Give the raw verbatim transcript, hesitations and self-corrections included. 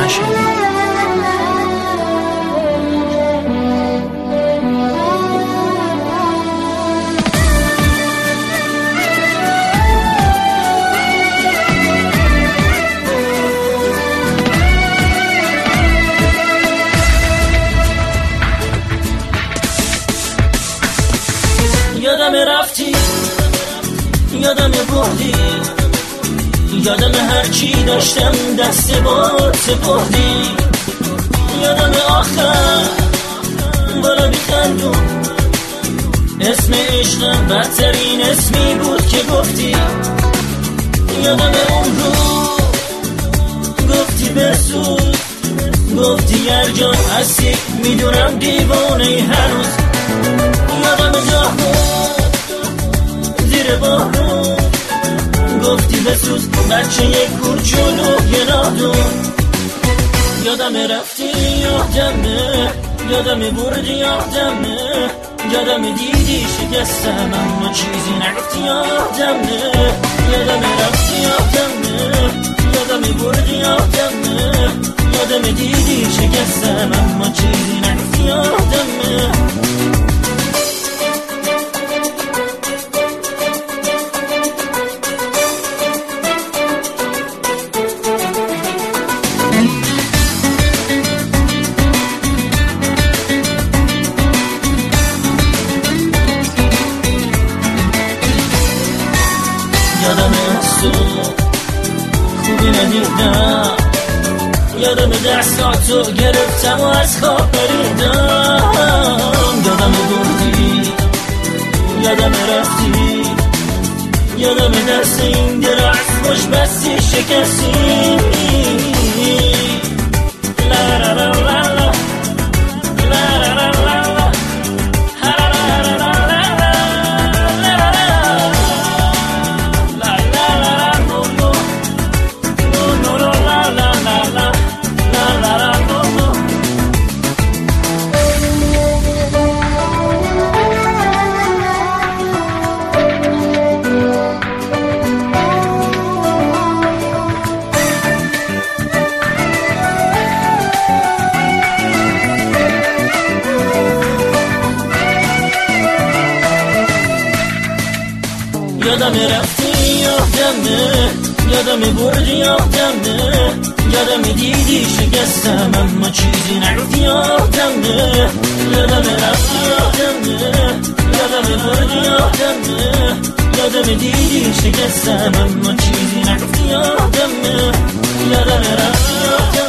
مشهدی. یادم رفتی، یادم بردی، یادم هرچی داشتم دست باد سپردی. یادم آخر بالا بیخندون اسم عشقم بدترین اسمی بود که گفتی. یادم اون رو گفتی بسود، گفتی ارجان هستی میدونم دیوانه هنوز. یادم جاهون زیر بارون گفتی بسوز بچه یک کوچولوی نادون. یادم رفتی یادمه، یادم بردی یادمه، یادم دیدی شکستم اما چیزی نگفتی یادمه. یادم رفتی یادمه، یادم بردی یادمه، یادم دیدی شکستم اما چیزی نگفتی یادمه. یادم از تو خوبی ندیدم، یادم دستاتو گرفتم و از خواب پریدم. یادم بردی، یادم رفتی، یادم دست این دل از خوش بستی شکستی. لا لا لا لا لا یادم رفتی یادمه، یادم بردی یادمه، یادم دیدی شکستم اما چیزی نگفتی یادمه. یادم رفتی یادمه، یادم بردی یادمه، یادم دیدی شکستم اما چیزی نگفتی یادمه. یادم رفتی یادمه.